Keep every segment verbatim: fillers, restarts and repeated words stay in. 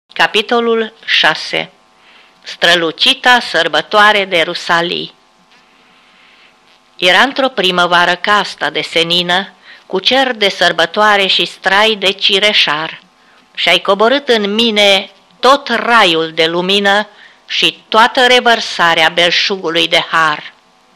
Capitolul șase. Strălucita sărbătoare de Rusalii. Era într-o primăvară castă de senină, cu cer de sărbătoare și strai de cireșar, și-ai coborât în mine tot raiul de lumină și toată revărsarea belșugului de har.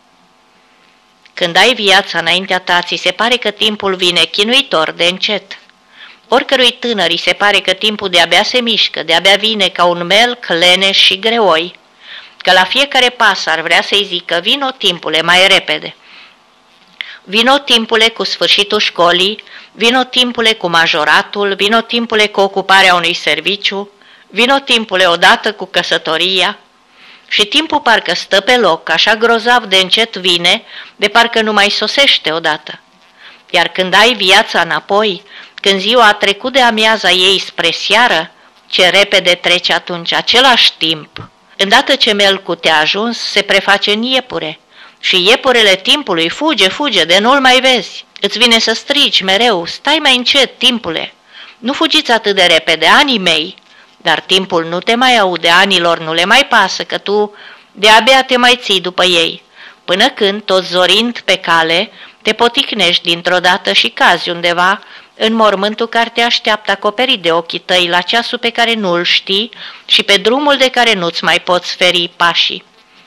Când ai viața înaintea ta, ți se pare că timpul vine chinuitor de încet. Oricărui tânăr îi se pare că timpul de-abia se mișcă, de-abia vine ca un melc leneș și greoi, că la fiecare pas ar vrea să-i zică: vino timpule mai repede. Vino timpule cu sfârșitul școlii, vino timpule cu majoratul, vino timpule cu ocuparea unui serviciu, vino timpule odată cu căsătoria. Și timpul parcă stă pe loc, așa grozav de încet vine, de parcă nu mai sosește odată. Iar când ai viața înapoi, când ziua a trecut de amiaza ei spre seară, ce repede trece atunci același timp. Îndată ce melcul te-a ajuns, se preface în iepure și iepurele timpului fuge, fuge, de nu-l mai vezi. Îți vine să strigi mereu: stai mai încet, timpule, nu fugiți atât de repede, anii mei. Dar timpul nu te mai aude, anilor nu le mai pasă, că tu de-abia te mai ții după ei, până când, tot zorind pe cale, te poticnești dintr-o dată și cazi undeva în mormântul care te așteaptă acoperit de ochii tăi la ceasul pe care nu-l știi și pe drumul de care nu-ți mai poți feri pașii.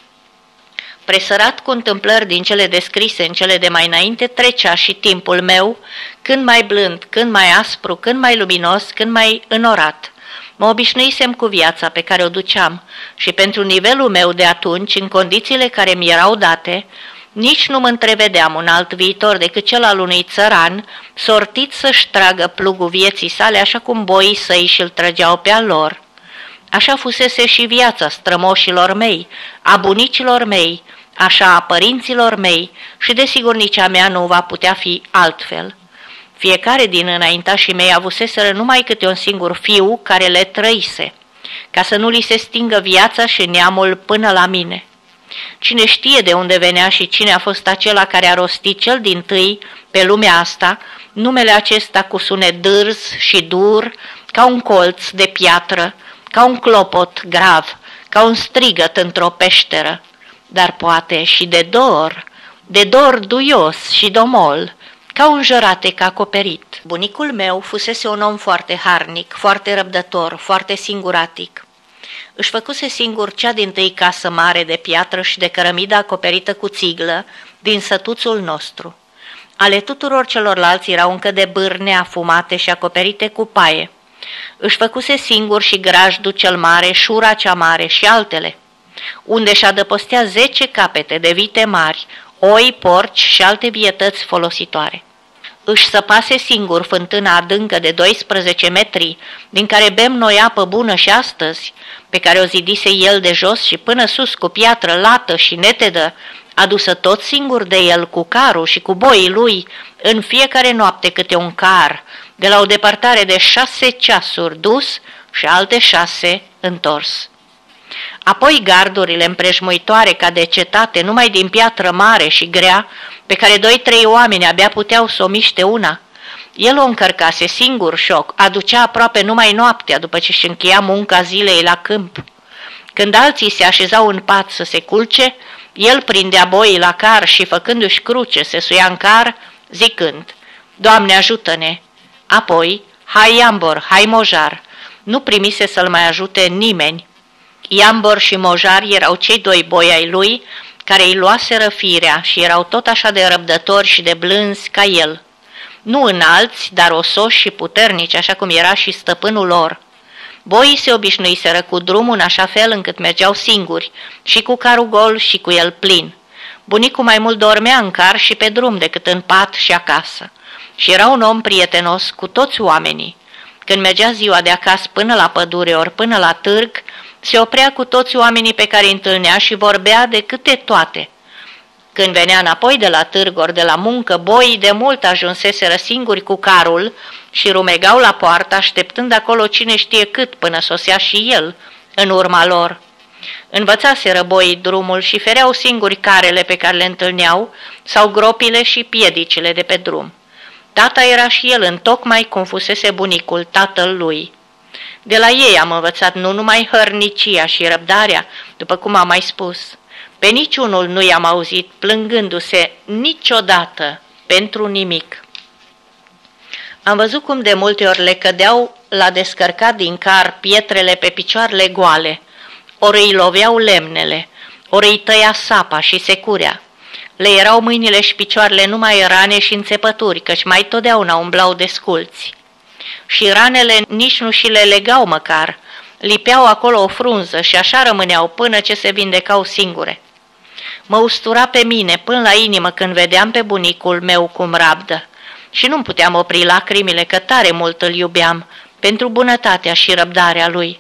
Presărat cu întâmplări din cele descrise în cele de mai înainte, trecea și timpul meu, când mai blând, când mai aspru, când mai luminos, când mai înorat. Mă obișnuisem cu viața pe care o duceam și pentru nivelul meu de atunci, în condițiile care mi erau date, nici nu mă întrevedeam un alt viitor decât cel al unui țăran sortit să-și tragă plugul vieții sale așa cum boii săi și-l trăgeau pe al lor. Așa fusese și viața strămoșilor mei, a bunicilor mei, așa a părinților mei și desigur nici a mea nu va putea fi altfel. Fiecare din înaintașii mei avuseseră numai câte un singur fiu care le trăise, ca să nu li se stingă viața și neamul până la mine. Cine știe de unde venea și cine a fost acela care a rostit cel dintâi pe lumea asta numele acesta cu sunet dârz și dur, ca un colț de piatră, ca un clopot grav, ca un strigăt într-o peșteră, dar poate și de dor, de dor duios și domol, ca un jăratec acoperit. Bunicul meu fusese un om foarte harnic, foarte răbdător, foarte singuratic. Își făcuse singur cea dintâi casă mare de piatră și de cărămidă acoperită cu țiglă din sătuțul nostru. Ale tuturor celorlalți erau încă de bârne afumate și acoperite cu paie. Își făcuse singur și grajdul cel mare, șura cea mare și altele, unde și adăpostea zece capete de vite mari, oi, porci și alte vietăți folositoare. Își săpase singur fântâna adâncă de doisprezece metri, din care bem noi apă bună și astăzi, pe care o zidise el de jos și până sus cu piatră lată și netedă, adusă tot singur de el cu carul și cu boii lui, în fiecare noapte câte un car, de la o depărtare de șase ceasuri dus și alte șase întors. Apoi gardurile împrejmuitoare ca de cetate, numai din piatră mare și grea, pe care doi-trei oameni abia puteau să o miște una. El o încărcase singur și o aducea aproape numai noaptea, după ce își încheia munca zilei la câmp. Când alții se așezau în pat să se culce, el prindea boii la car și, făcându-și cruce, se suia în car, zicând: Doamne, ajută-ne! Apoi, hai Iambor, hai Mojar! Nu primise să-l mai ajute nimeni. Iambor și Mojar erau cei doi boi ai lui, care îi luaseră firea și erau tot așa de răbdători și de blânzi ca el. Nu înalți, dar osoși și puternici, așa cum era și stăpânul lor. Boii se obișnuiseră cu drumul în așa fel încât mergeau singuri, și cu carul gol și cu el plin. Bunicul mai mult dormea în car și pe drum decât în pat și acasă. Și era un om prietenos cu toți oamenii. Când mergea ziua de acasă până la pădure ori până la târg, se oprea cu toți oamenii pe care îi întâlnea și vorbea de câte toate. Când venea înapoi de la târg ori de la muncă, boii de mult ajunseseră singuri cu carul și rumegau la poartă, așteptând acolo cine știe cât până sosea și el în urma lor. Învățaseră boii drumul și fereau singuri carele pe care le întâlneau sau gropile și piedicile de pe drum. Tata era și el întocmai cum fusese bunicul tatăl lui. De la ei am învățat nu numai hărnicia și răbdarea, după cum am mai spus. Pe niciunul nu i-am auzit plângându-se niciodată pentru nimic. Am văzut cum de multe ori le cădeau la descărcat din car pietrele pe picioarele goale, ori îi loveau lemnele, ori îi tăia sapa și securea. Le erau mâinile și picioarele numai rane și înțepături, căci mai totdeauna umblau desculți. Și ranele nici nu și le legau măcar, lipeau acolo o frunză și așa rămâneau până ce se vindecau singure. Mă ustura pe mine până la inimă când vedeam pe bunicul meu cum rabdă și nu-mi puteam opri lacrimile că tare mult îl iubeam pentru bunătatea și răbdarea lui.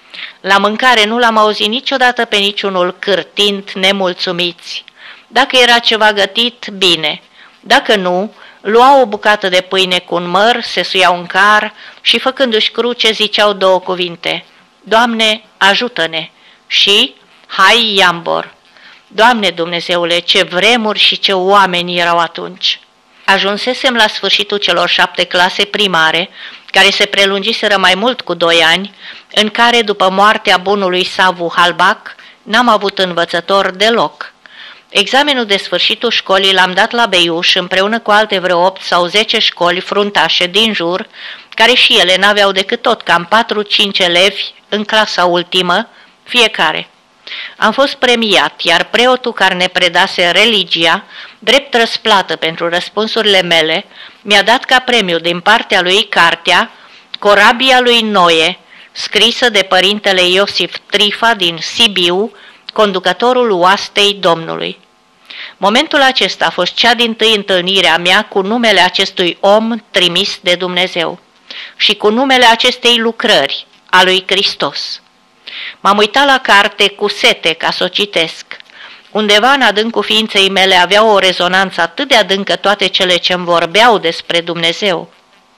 La mâncare nu l-am auzit niciodată pe niciunul cârtind nemulțumiți. Dacă era ceva gătit, bine. Dacă nu, luau o bucată de pâine cu un măr, se suiau în car și făcându-și cruce ziceau două cuvinte: Doamne, ajută-ne! Și hai iambor! Doamne Dumnezeule, ce vremuri și ce oameni erau atunci! Ajunsesem la sfârșitul celor șapte clase primare, care se prelungiseră mai mult cu doi ani, în care, după moartea bunului Savu Halbac, n-am avut învățător deloc. Examenul de sfârșitul școlii l-am dat la Beiuș împreună cu alte vreo opt sau zece școli fruntașe din jur, care și ele n-aveau decât tot cam patru-cinci elevi în clasa ultimă, fiecare. Am fost premiat, iar preotul care ne predase religia, drept răsplată pentru răspunsurile mele, mi-a dat ca premiu din partea lui cartea Corabia lui Noe, scrisă de părintele Iosif Trifa din Sibiu, conducătorul oastei Domnului. Momentul acesta a fost cea dintâi întâlnire a mea cu numele acestui om trimis de Dumnezeu și cu numele acestei lucrări, a lui Hristos. M-am uitat la carte cu sete ca să o citesc. Undeva în adâncul ființei mele aveau o rezonanță atât de adâncă toate cele ce-mi vorbeau despre Dumnezeu.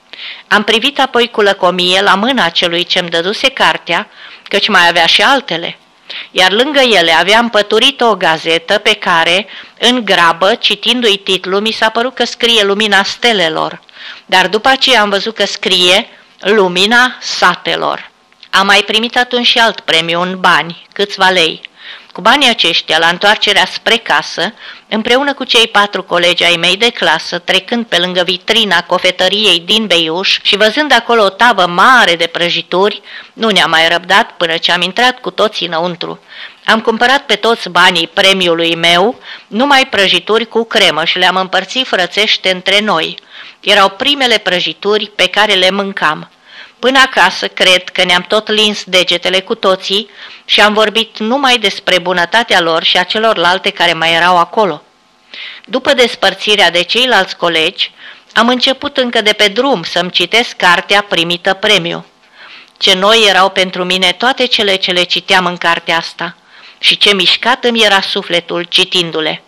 Am privit apoi cu lăcomie la mâna celui ce-mi dăduse cartea, căci mai avea și altele, iar lângă ele aveam păturit o gazetă pe care, în grabă, citindu-i titlul, mi s-a părut că scrie Lumina Stelelor, dar după aceea am văzut că scrie Lumina Satelor. Am mai primit atunci și alt premiu în bani, câțiva lei. Cu banii aceștia, la întoarcerea spre casă, împreună cu cei patru colegi ai mei de clasă, trecând pe lângă vitrina cofetăriei din Beiuș și văzând acolo o tavă mare de prăjituri, nu ne-am mai răbdat până ce am intrat cu toții înăuntru. Am cumpărat pe toți banii premiului meu numai prăjituri cu cremă și le-am împărțit frățește între noi. Erau primele prăjituri pe care le mâncam. Până acasă, cred că ne-am tot lins degetele cu toții și am vorbit numai despre bunătatea lor și a celorlalte care mai erau acolo. După despărțirea de ceilalți colegi, am început încă de pe drum să-mi citesc cartea primită premiu. Ce noi erau pentru mine toate cele ce le citeam în cartea asta și ce mișcat îmi era sufletul citindu-le.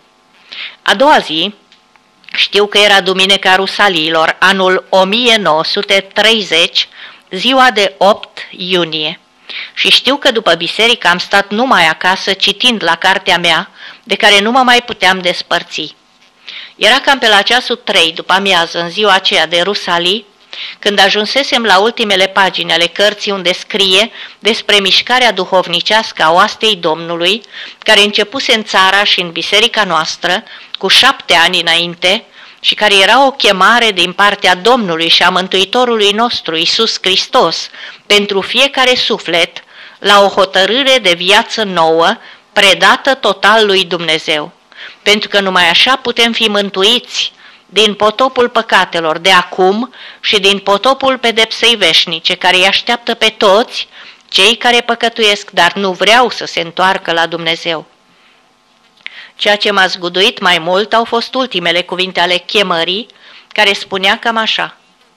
A doua zi, știu că era Duminica Rusaliilor, anul o mie nouă sute treizeci, ziua de opt iunie. Și știu că după biserică am stat numai acasă citind la cartea mea, de care nu mă mai puteam despărți. Era cam pe la ceasul trei după amiază în ziua aceea de Rusalii, când ajunsesem la ultimele pagini ale cărții unde scrie despre mișcarea duhovnicească a oastei Domnului, care începuse în țara și în biserica noastră cu șapte ani înainte, și care era o chemare din partea Domnului și a Mântuitorului nostru, Iisus Hristos, pentru fiecare suflet, la o hotărâre de viață nouă, predată total lui Dumnezeu. Pentru că numai așa putem fi mântuiți din potopul păcatelor de acum și din potopul pedepsei veșnice, care îi așteaptă pe toți cei care păcătuiesc, dar nu vreau să se întoarcă la Dumnezeu. Ceea ce m-a zguduit mai mult au fost ultimele cuvinte ale chemării, care spunea cam așa: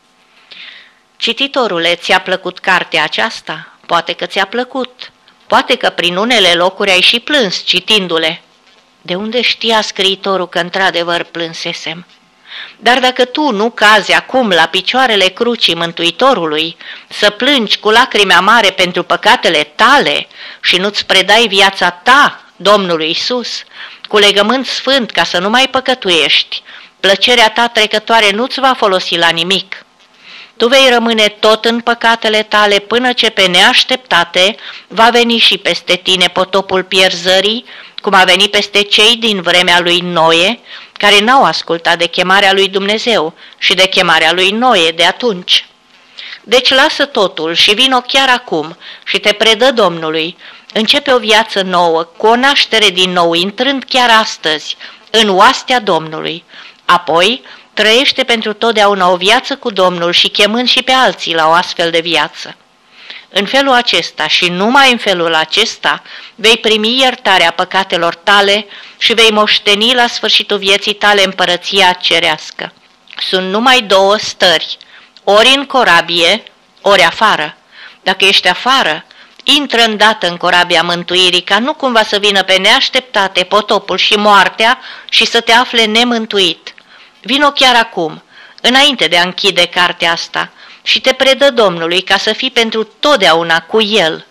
Cititorule, ți-a plăcut cartea aceasta? Poate că ți-a plăcut. Poate că prin unele locuri ai și plâns citindu-le. De unde știa scriitorul că într-adevăr plânsesem? Dar dacă tu nu cazi acum la picioarele crucii Mântuitorului, să plângi cu lacrimi amare pentru păcatele tale și nu-ți predai viața ta Domnului Iisus, cu legământ sfânt ca să nu mai păcătuiești, plăcerea ta trecătoare nu-ți va folosi la nimic. Tu vei rămâne tot în păcatele tale până ce pe neașteptate va veni și peste tine potopul pierzării, cum a venit peste cei din vremea lui Noe, care n-au ascultat de chemarea lui Dumnezeu și de chemarea lui Noe de atunci. Deci lasă totul și vino chiar acum și te predă Domnului. Începe o viață nouă, cu o naștere din nou, intrând chiar astăzi în oastea Domnului. Apoi trăiește pentru totdeauna o viață cu Domnul și chemând și pe alții la o astfel de viață. În felul acesta și numai în felul acesta vei primi iertarea păcatelor tale și vei moșteni la sfârșitul vieții tale împărăția cerească. Sunt numai două stări, ori în corabie, ori afară. Dacă ești afară, intră îndată în corabia mântuirii, ca nu cumva să vină pe neașteptate potopul și moartea și să te afle nemântuit. Vino chiar acum, înainte de a închide cartea asta, și te predă Domnului ca să fii pentru totdeauna cu El.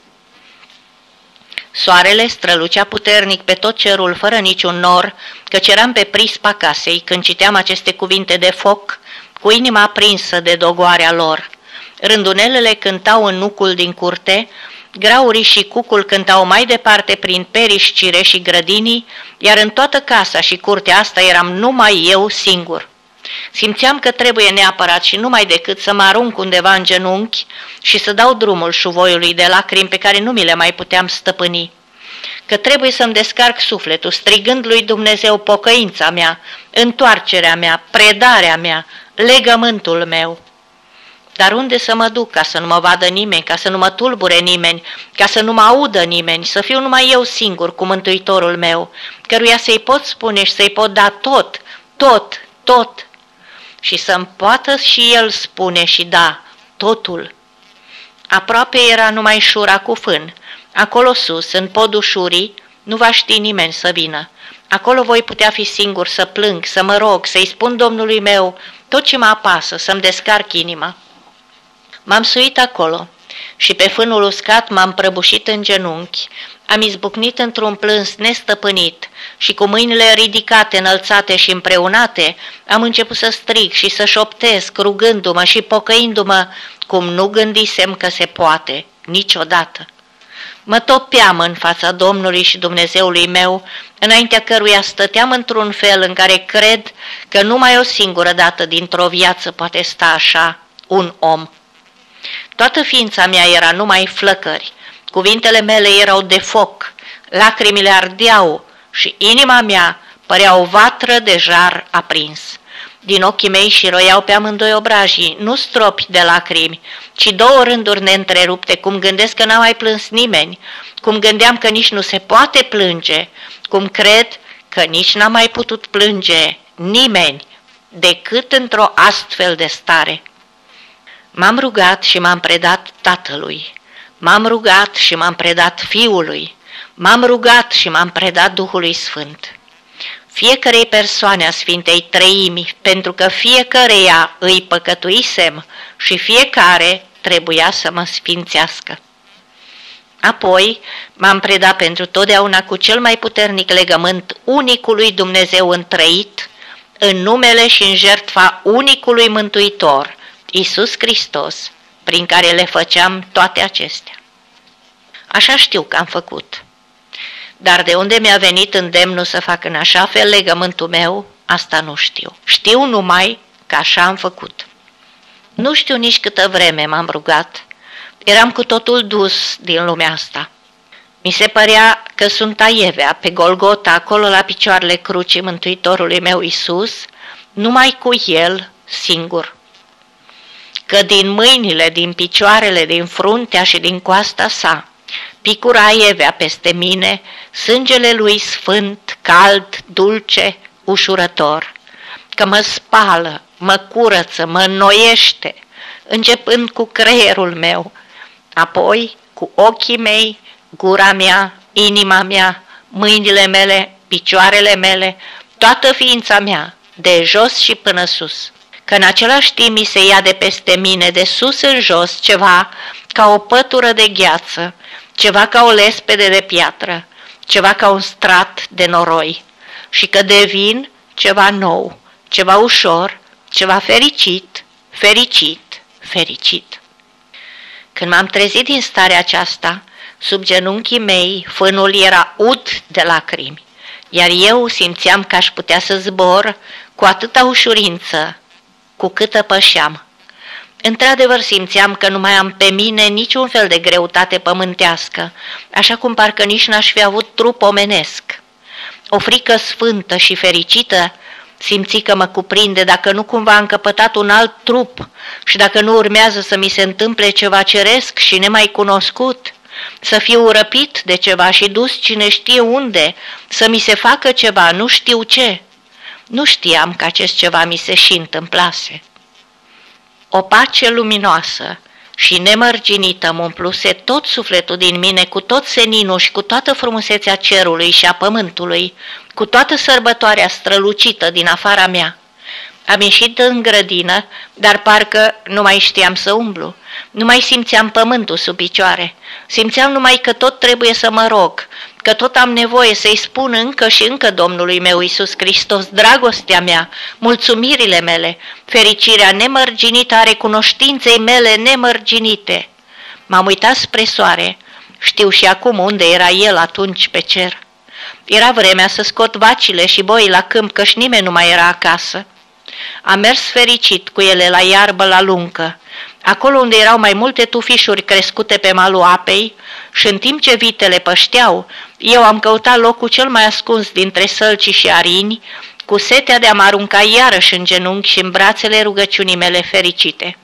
Soarele strălucea puternic pe tot cerul fără niciun nor, căci eram pe prispa casei când citeam aceste cuvinte de foc, cu inima aprinsă de dogoarea lor. Rândunelele cântau în nucul din curte, graurii și cucul cântau mai departe prin periși, cireși și grădinii, iar în toată casa și curtea asta eram numai eu singur. Simțeam că trebuie neapărat și numai decât să mă arunc undeva în genunchi și să dau drumul șuvoiului de lacrimi pe care nu mi le mai puteam stăpâni. Că trebuie să-mi descarc sufletul, strigând lui Dumnezeu pocăința mea, întoarcerea mea, predarea mea, legământul meu. Dar unde să mă duc ca să nu mă vadă nimeni, ca să nu mă tulbure nimeni, ca să nu mă audă nimeni, să fiu numai eu singur cu Mântuitorul meu, căruia să-i pot spune și să-i pot da tot, tot, tot, și să-mi poată și el spune și da totul. Aproape era numai șura cu fân. Acolo sus, în podul șurii, nu va ști nimeni să vină. Acolo voi putea fi singur să plâng, să mă rog, să-i spun Domnului meu tot ce mă apasă, să-mi descarc inima. M-am suit acolo și pe fânul uscat m-am prăbușit în genunchi. Am izbucnit într-un plâns nestăpânit și cu mâinile ridicate, înălțate și împreunate, am început să strig și să șoptesc, rugându-mă și pocăindu-mă, cum nu gândisem că se poate, niciodată. Mă topeam în fața Domnului și Dumnezeului meu, înaintea căruia stăteam într-un fel în care cred că numai o singură dată dintr-o viață poate sta așa un om. Toată ființa mea era numai flăcări, cuvintele mele erau de foc, lacrimile ardeau și inima mea părea o vatră de jar aprins. Din ochii mei șiroiau pe amândoi obrajii, nu stropi de lacrimi, ci două rânduri neîntrerupte, cum gândesc că n-a mai plâns nimeni, cum gândeam că nici nu se poate plânge, cum cred că nici n-a mai putut plânge nimeni decât într-o astfel de stare. M-am rugat și m-am predat Tatălui, m-am rugat și m-am predat Fiului, m-am rugat și m-am predat Duhului Sfânt. Fiecarei persoane a Sfintei Treimi, pentru că fiecăreia îi păcătuisem și fiecare trebuia să mă sfințească. Apoi m-am predat pentru totdeauna cu cel mai puternic legământ unicului Dumnezeu întrăit, în numele și în jertfa unicului Mântuitor, Iisus Hristos, prin care le făceam toate acestea. Așa știu că am făcut. Dar de unde mi-a venit îndemnul să fac în așa fel legământul meu, asta nu știu. Știu numai că așa am făcut. Nu știu nici câtă vreme m-am rugat. Eram cu totul dus din lumea asta. Mi se părea că sunt aievea pe Golgota, acolo la picioarele crucii Mântuitorului meu Iisus, numai cu El singur. Că din mâinile, din picioarele, din fruntea și din coasta sa, picura aievea peste mine, sângele lui sfânt, cald, dulce, ușurător, că mă spală, mă curăță, mă înnoiește, începând cu creierul meu, apoi cu ochii mei, gura mea, inima mea, mâinile mele, picioarele mele, toată ființa mea, de jos și până sus. Că în același timp mi se ia de peste mine, de sus în jos, ceva ca o pătură de gheață, ceva ca o lespede de piatră, ceva ca un strat de noroi, și că devin ceva nou, ceva ușor, ceva fericit, fericit, fericit. Când m-am trezit din starea aceasta, sub genunchii mei fânul era ud de lacrimi, iar eu simțeam că aș putea să zbor cu atâta ușurință cu câtă pășeam. Într-adevăr simțeam că nu mai am pe mine niciun fel de greutate pământească, așa cum parcă nici n-aș fi avut trup omenesc. O frică sfântă și fericită simți că mă cuprinde dacă nu cumva am căpătat un alt trup și dacă nu urmează să mi se întâmple ceva ceresc și nemai cunoscut, să fiu răpit de ceva și dus cine știe unde, să mi se facă ceva, nu știu ce. Nu știam că acest ceva mi se și întâmplase. O pace luminoasă și nemărginită mă umpluse tot sufletul din mine, cu tot seninul și cu toată frumusețea cerului și a pământului, cu toată sărbătoarea strălucită din afara mea. Am ieșit în grădină, dar parcă nu mai știam să umblu. Nu mai simțeam pământul sub picioare. Simțeam numai că tot trebuie să mă rog, că tot am nevoie să-i spun încă și încă Domnului meu Iisus Hristos dragostea mea, mulțumirile mele, fericirea nemărginită a recunoștinței mele nemărginite. M-am uitat spre soare, știu și acum unde era el atunci pe cer. Era vremea să scot vacile și boii la câmp, căci nimeni nu mai era acasă. Am mers fericit cu ele la iarbă la luncă, acolo unde erau mai multe tufișuri crescute pe malul apei, și în timp ce vitele pășteau, eu am căutat locul cel mai ascuns dintre sălci și arini, cu setea de a mă arunca iarăși în genunchi și în brațele rugăciunii mele fericite.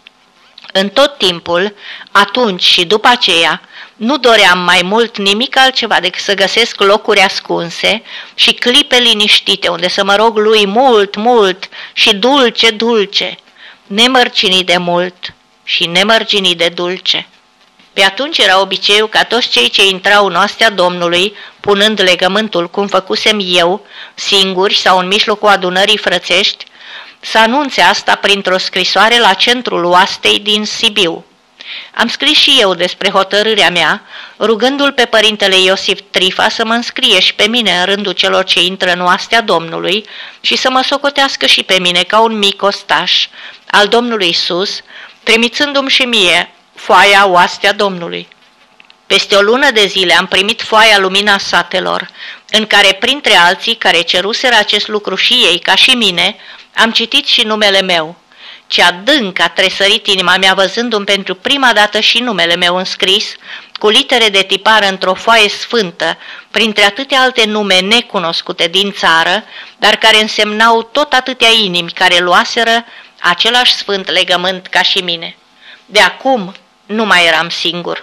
În tot timpul, atunci și după aceea, nu doream mai mult nimic altceva decât să găsesc locuri ascunse și clipe liniștite unde să mă rog lui mult, mult și dulce, dulce, nemărginit de mult și nemărginit de dulce. Pe atunci era obiceiul ca toți cei ce intrau în oastea Domnului, punând legământul cum făcusem eu, singuri sau în mijlocul adunării frățești, să anunțe asta printr-o scrisoare la centrul oastei din Sibiu. Am scris și eu despre hotărârea mea, rugându-l pe părintele Iosif Trifa să mă înscrie și pe mine în rândul celor ce intră în oastea Domnului și să mă socotească și pe mine ca un mic ostaș al Domnului Iisus, trimițându-mi și mie foaia oastea Domnului. Peste o lună de zile am primit foaia Lumina Satelor, în care, printre alții care ceruseră acest lucru și ei, ca și mine, am citit și numele meu. Ce adânc a tresărit inima mea văzându-mi pentru prima dată și numele meu înscris, cu litere de tipar într-o foaie sfântă, printre atâtea alte nume necunoscute din țară, dar care însemnau tot atâtea inimi care luaseră același sfânt legământ ca și mine. De acum nu mai eram singur.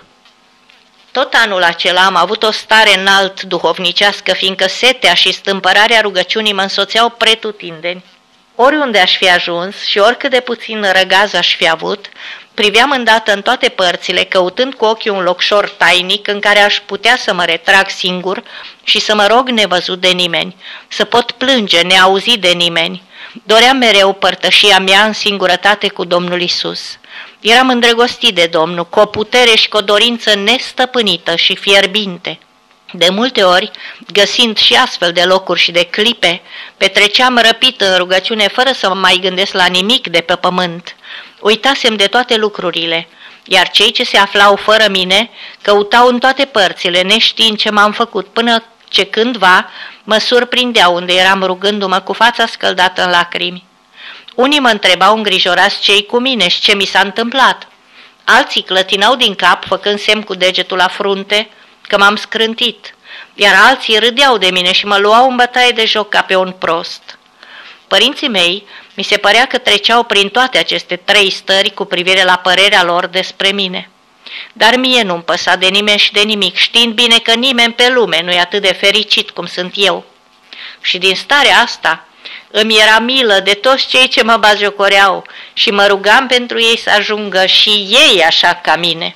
Tot anul acela am avut o stare înalt duhovnicească, fiindcă setea și stâmpărarea rugăciunii mă însoțeau pretutindeni. Oriunde aș fi ajuns și oricât de puțin răgaz aș fi avut, priveam îndată în toate părțile, căutând cu ochii un locșor tainic în care aș putea să mă retrag singur și să mă rog nevăzut de nimeni, să pot plânge neauzit de nimeni. Doream mereu părtășia mea în singurătate cu Domnul Iisus. Eram îndrăgostit de Domnul, cu o putere și cu o dorință nestăpânită și fierbinte. De multe ori, găsind și astfel de locuri și de clipe, petreceam răpit în rugăciune fără să mă mai gândesc la nimic de pe pământ. Uitasem de toate lucrurile, iar cei ce se aflau fără mine căutau în toate părțile, neștiind ce m-am făcut, până ce cândva mă surprindeau unde eram rugându-mă cu fața scăldată în lacrimi. Unii mă întrebau îngrijorați ce-i cu mine și ce mi s-a întâmplat. Alții clătinau din cap, făcând semn cu degetul la frunte, că m-am scrântit, iar alții râdeau de mine și mă luau în bătaie de joc ca pe un prost. Părinții mei mi se părea că treceau prin toate aceste trei stări cu privire la părerea lor despre mine. Dar mie nu-mi păsa de nimeni și de nimic, știind bine că nimeni pe lume nu e atât de fericit cum sunt eu. Și din starea asta îmi era milă de toți cei ce mă batjocoreau și mă rugam pentru ei să ajungă și ei așa ca mine.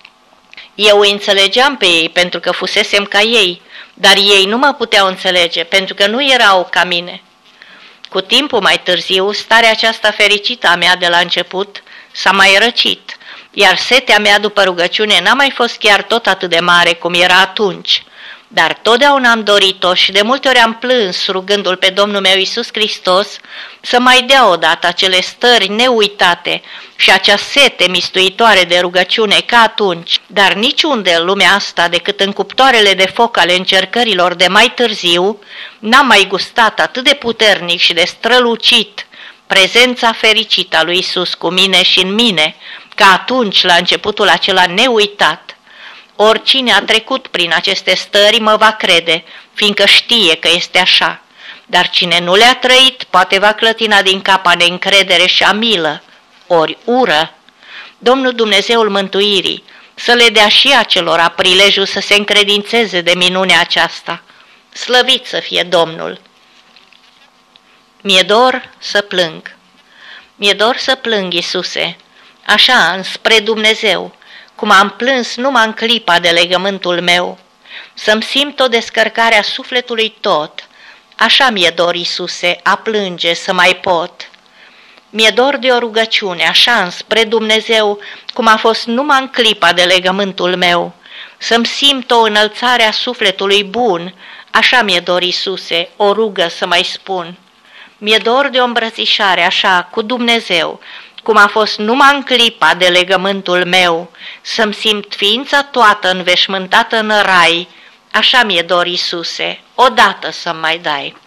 Eu îi înțelegeam pe ei pentru că fusesem ca ei, dar ei nu mă puteau înțelege pentru că nu erau ca mine. Cu timpul mai târziu, starea aceasta fericită a mea de la început s-a mai răcit, iar setea mea după rugăciune n-a mai fost chiar tot atât de mare cum era atunci, Dar totdeauna am dorit-o și de multe ori am plâns rugându-L pe Domnul meu Iisus Hristos să mai dea odată acele stări neuitate și acea sete mistuitoare de rugăciune ca atunci, dar niciunde în lumea asta decât în cuptoarele de foc ale încercărilor de mai târziu, n-am mai gustat atât de puternic și de strălucit prezența fericită a lui Iisus cu mine și în mine, ca atunci la începutul acela neuitat. Oricine a trecut prin aceste stări mă va crede, fiindcă știe că este așa, dar cine nu le-a trăit poate va clătina din cap a neîncredere și a milă, ori ură. Domnul Dumnezeul mântuirii să le dea și acelora prilejul să se încredințeze de minunea aceasta. Slăvit să fie Domnul! Mi-e dor să plâng. Mi-e dor să plâng, Iisuse, așa, înspre Dumnezeu, cum am plâns numai în clipa de legământul meu, să-mi simt o descărcare a sufletului tot. Așa mi-e dor, Iisuse, a plânge să mai pot. Mi-e dor de o rugăciune, așa, înspre Dumnezeu, cum a fost numai în clipa de legământul meu, să-mi simt o înălțare a sufletului bun. Așa mi-e dor, Iisuse, o rugă să mai spun. Mi-e dor de o îmbrățișare, așa, cu Dumnezeu, cum a fost numai în clipa de legământul meu, să-mi simt ființa toată înveșmântată în rai. Așa mi-e dor, Iisuse, odată să-mi mai dai.